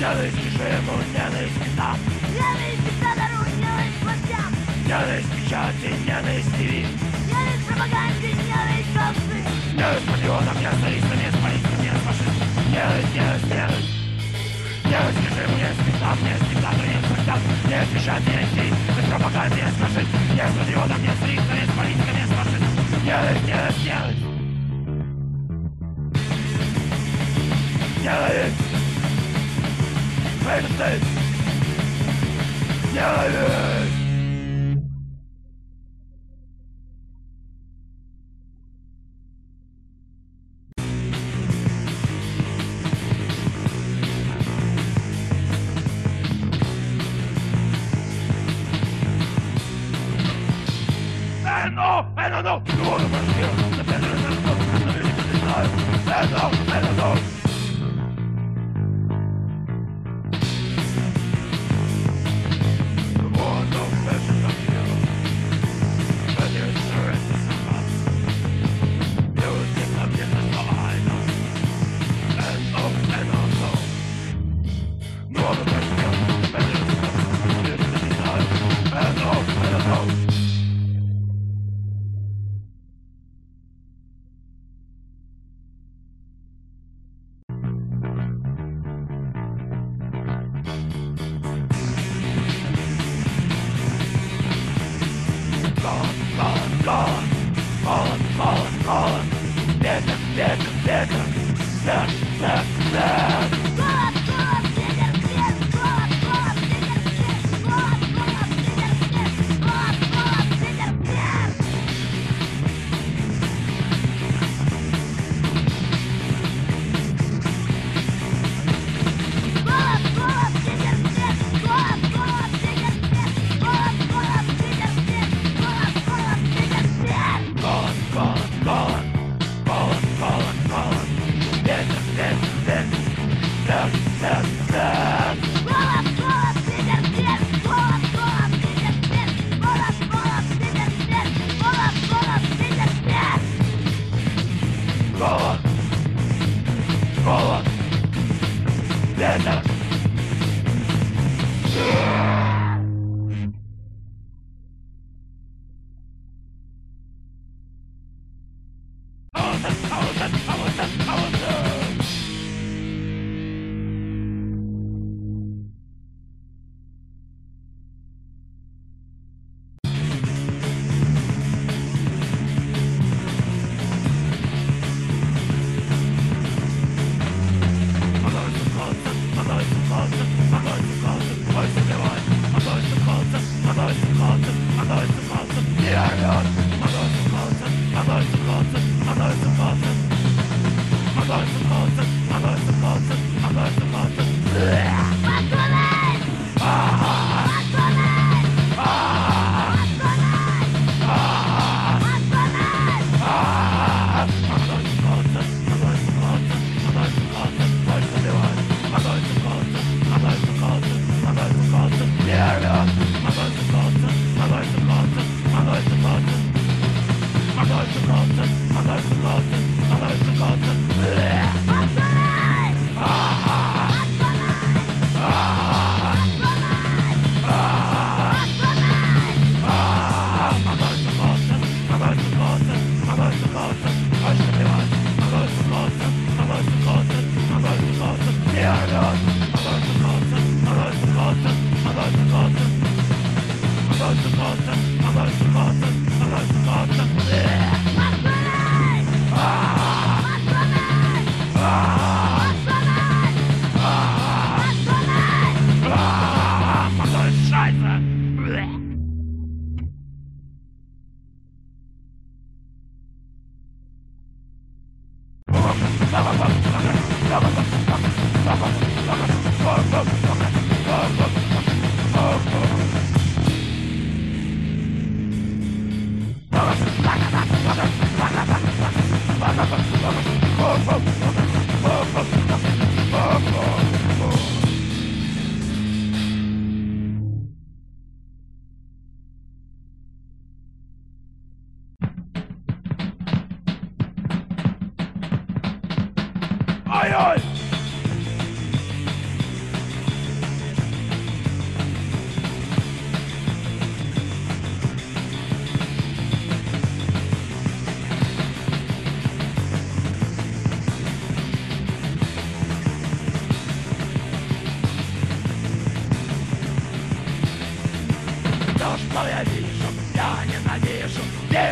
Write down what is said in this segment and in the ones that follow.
Ненависть к живу, ненависть к нам. Ненависть диктатору, ненависть властям. Ненависть печати, ненависть ТВ. Ненависть пропаганде, ненависть толпы. Ненависть патриотам, не с туристами, не с политиками, не с фашистами. Ненависть, ненависть, ненависть. Ненависть к живу, ненависть к нам, ненависть к диктатору, ненависть к властям. Ненависть печати, ненависть ТВ. Ненависть пропаганде, ненависть фашистам. Не с патриотам, не с туристами, не с политиками, не с фашистами. Ненависть, ненависть, ненависть. Ненависть! Ненависть! Ненависть! No! You want to burn here? The better than the book, the music is alive. No!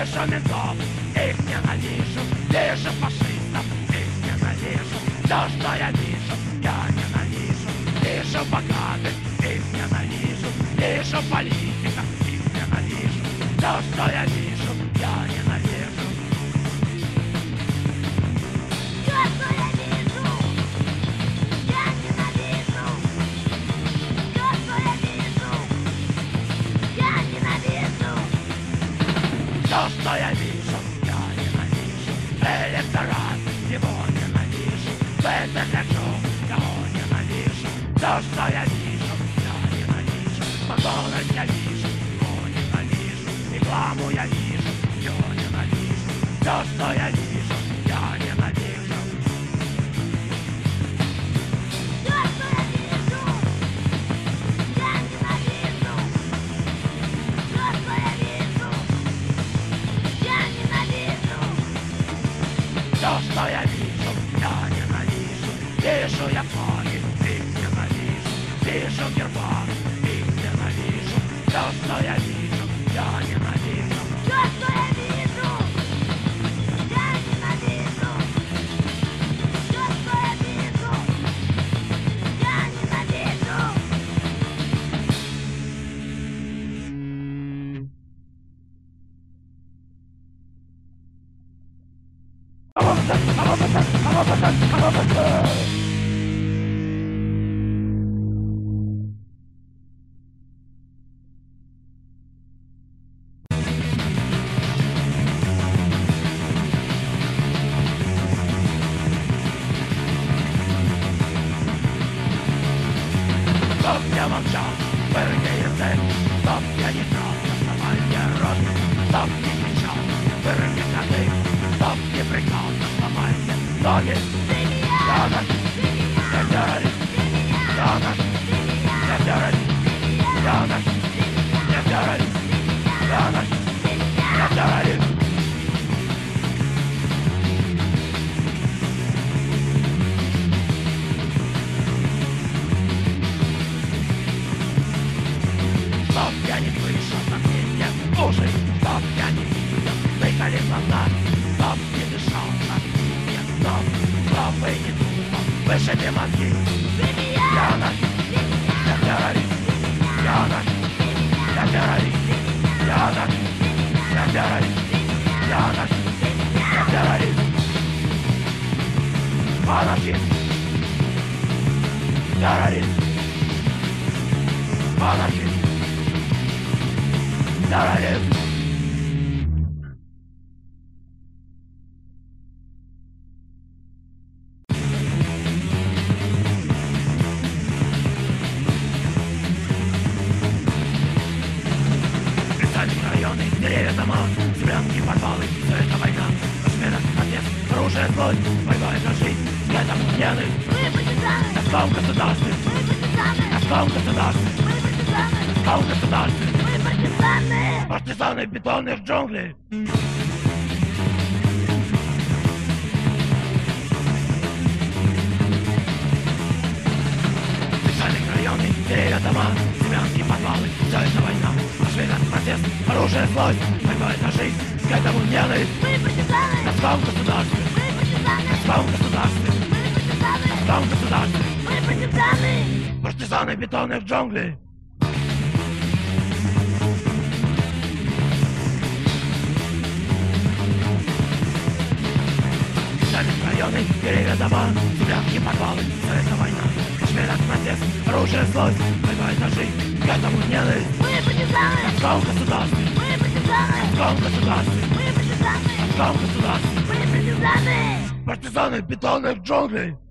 Вижу ментов, их ненавижу. Вижу фашистов, их ненавижу. То, что я вижу, я ненавижу. Вижу богатых, их ненавижу. Вижу политиков, их ненавижу. То, что я вижу, я ненавижу. То, что я вижу, я ненавижу. То, что я вижу, я ненавижу. То, что я вижу, я ненавижу. Электорат, его ненавижу. В это хочу, его ненавижу. То, что я вижу, я ненавижу. Макдональдс я вижу, его ненавижу. Рекламу я вижу, ее ненавижу. То, что я вижу, я ненавижу. То, что я вижу, я ненавижу. То, что я вижу, я ненавижу. То, что я вижу, я ненавижу. Вижу я флаги, их ненавижу. Вижу герба, их ненавижу. То, что я вижу, я ненавижу. То, что я вижу, я ненавижу. То, что я вижу, я ненавижу. Стоп, я молчал, вырви язык. Стоп, я не трал, доставай мне рот. Стоп, не кричал, вырви кадык. Стоп, не прыгал, доставай мне ноги. Янок, я террорист. Янок, я террорист. Янок, я террорист. Янок, я террорист. Стоп, я не слышу, совсем нет ушей. Стоп, я не видел, выколи глаза. Стоп, не дышал, совсем нет ног. Стоп, и не думал, вышиби мозги. Янок, я террорист. Янок, я террорист. Янок, я террорист. Янок, я террорист. Анархист. Террорист. Анархист. Террорист. Специальные районы, деревья, дома, землянки, подвалы, все это война. Смена, протест, оружие, злость, борьба за жизнь, к этому ненависть. Мы партизаны, На славу государстве, мы партизаны, на славу государстве, мы партизаны, на славу государстве. мы партизаны. Партизаны бетонных джунглей. Специальные районы, деревья, дома, землянки, подвалы, все это война. Смена, протест, оружие, злость, борьба за жизнь, к этому ненависть. Мы партизаны, На славу государстве, мы партизаны, на славу государстве, мы партизаны, на славу государстве. мы партизаны. Партизаны бетонных джунглей. Специальные районы, деревья, дома, землянки, подвалы, все это война. Смена, протест, оружие, злость, борьба за жизнь, к этому ненависть. Мы партизаны, На славу государстве, мы партизаны, на славу государстве, мы партизаны, на славу государстве. мы партизаны. Партизаны бетонных джунглей.